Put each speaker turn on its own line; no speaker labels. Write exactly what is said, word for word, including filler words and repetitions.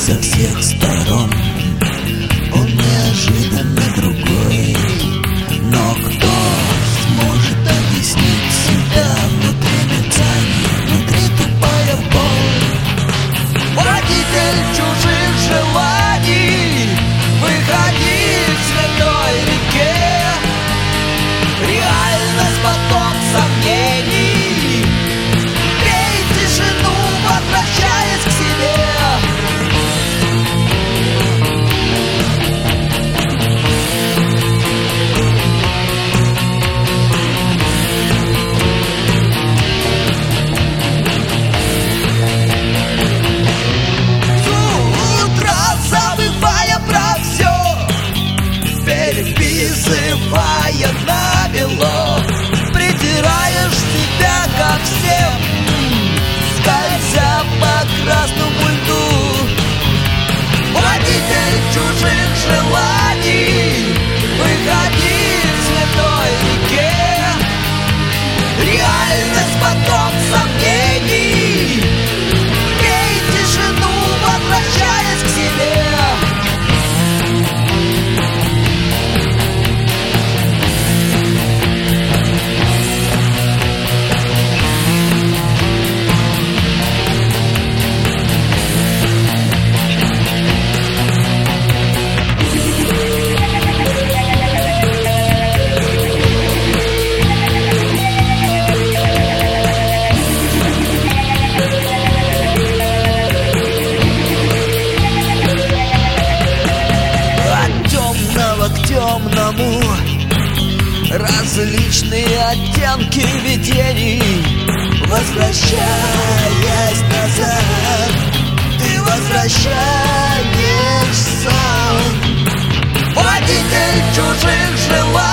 со всех сторон. Он неожиданно другой, но кто сможет объяснить себя? Внутри мерцание, внутри тупая боль.
Водитель чужих желаний, выходи к святой реке. Реальность поток сомнений, пей тишину, возвращаясь к себе. Переписывая навело, притираешь себя ко всем, скользя по красному льду. Водитель чужих желаний, выходи к святой реке. Реальность поток сомнений, пей тишину, возвращаясь к себе. К темному различные оттенки видений. Возвращаясь назад, ты возвращаешь сон. Водитель чужих желаний,